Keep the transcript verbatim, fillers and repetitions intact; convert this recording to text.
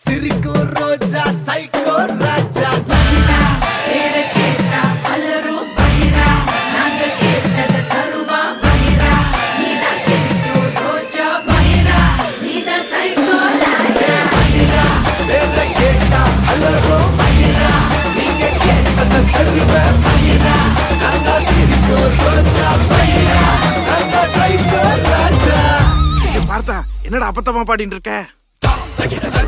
சிரிக்கோ ரோஜா psycho ராஜா பேரை கேட்டா பலரும் பகிரா நாங்க கேட்டத தருவா பகிரா நீதான் சிரிக்கோ ரோஜா பகிரா நீதான் சைக்கோ ராஜா பகிரா பேரை கேட்டா பலரும் பகிரா நீங்க கேட்டத தருவேன் பகிரா நாங்க சிரிக்கோ ரோஜா பகிரா நாங்க சைக்கோ ராஜா. பார்த்தா என்னடா அப்பத்தமா பாடிட்டு இருக்க?